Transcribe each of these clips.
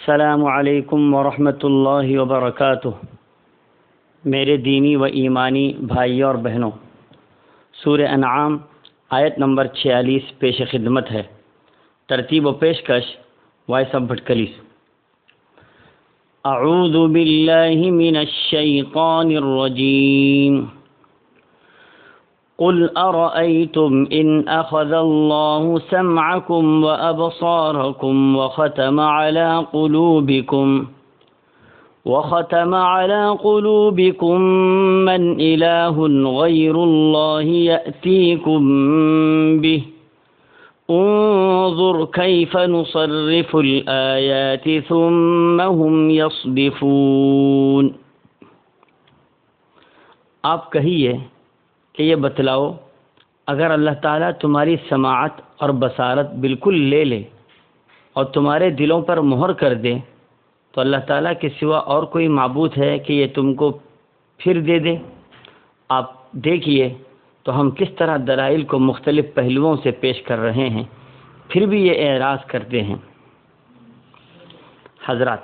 السلام علیکم ورحمۃ اللہ وبرکاتہ۔ میرے دینی و ایمانی بھائیوں اور بہنوں، سورہ انعام آیت نمبر 46 پیش خدمت ہے۔ ترتیب و پیشکش وائس آف بھٹکلیس۔ اعوذ باللہ من الشیطان الرجیم۔ قل أرأيتم إن أخذ الله سمعكم وأبصاركم وختم على قلوبكم من إله غير الله يأتيكم به انظر كيف نصرف الآيات ثم هم يصدفون۔ آپ کہیے کہ یہ بتلاؤ، اگر اللہ تعالیٰ تمہاری سماعت اور بصارت بالکل لے لے اور تمہارے دلوں پر مہر کر دے تو اللہ تعالیٰ کے سوا اور کوئی معبود ہے کہ یہ تم کو پھر دے دے؟ آپ دیکھیے تو ہم کس طرح دلائل کو مختلف پہلوؤں سے پیش کر رہے ہیں، پھر بھی یہ اعراض کرتے ہیں۔ حضرات،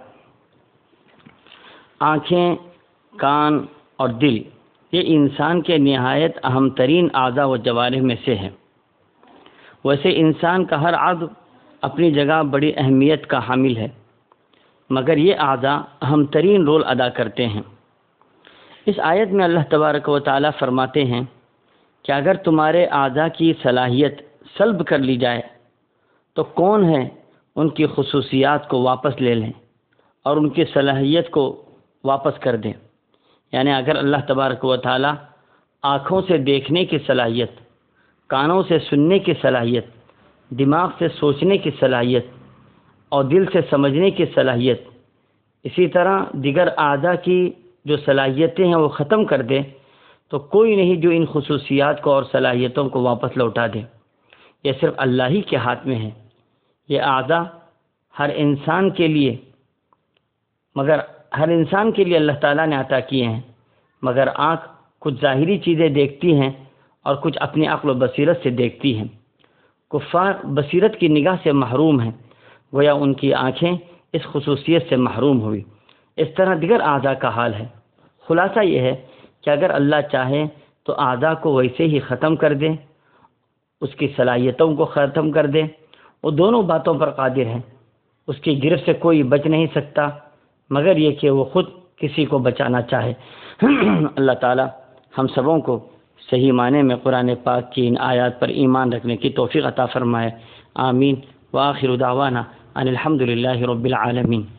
آنکھیں، کان اور دل یہ انسان کے نہایت اہم ترین اعضاء و جوارح میں سے ہے۔ ویسے انسان کا ہر عضو اپنی جگہ بڑی اہمیت کا حامل ہے، مگر یہ اعضاء اہم ترین رول ادا کرتے ہیں۔ اس آیت میں اللہ تبارک و تعالیٰ فرماتے ہیں کہ اگر تمہارے اعضاء کی صلاحیت سلب کر لی جائے تو کون ہے ان کی خصوصیات کو واپس لے لیں اور ان کی صلاحیت کو واپس کر دیں؟ یعنی اگر اللہ تبارک و تعالیٰ آنکھوں سے دیکھنے کی صلاحیت، کانوں سے سننے کی صلاحیت، دماغ سے سوچنے کی صلاحیت اور دل سے سمجھنے کی صلاحیت، اسی طرح دیگر اعضاء کی جو صلاحیتیں ہیں وہ ختم کر دے تو کوئی نہیں جو ان خصوصیات کو اور صلاحیتوں کو واپس لوٹا دے۔ یہ صرف اللہ ہی کے ہاتھ میں ہے۔ یہ اعضاء ہر انسان کے لیے اللہ تعالیٰ نے عطا کیے ہیں، مگر آنکھ کچھ ظاہری چیزیں دیکھتی ہیں اور کچھ اپنی عقل و بصیرت سے دیکھتی ہیں۔ کفار بصیرت کی نگاہ سے محروم ہیں، گویا ان کی آنکھیں اس خصوصیت سے محروم ہوئی۔ اس طرح دیگر اعضاء کا حال ہے۔ خلاصہ یہ ہے کہ اگر اللہ چاہے تو اعضاء کو ویسے ہی ختم کر دے، اس کی صلاحیتوں کو ختم کر دے۔ وہ دونوں باتوں پر قادر ہے۔ اس کی گرفت سے کوئی بچ نہیں سکتا مگر یہ کہ وہ خود کسی کو بچانا چاہے۔ اللہ تعالی ہم سبوں کو صحیح معنی میں قرآن پاک کی ان آیات پر ایمان رکھنے کی توفیق عطا فرمائے۔ آمین۔ وآخر دعوانا ان الحمد للہ رب العالمین۔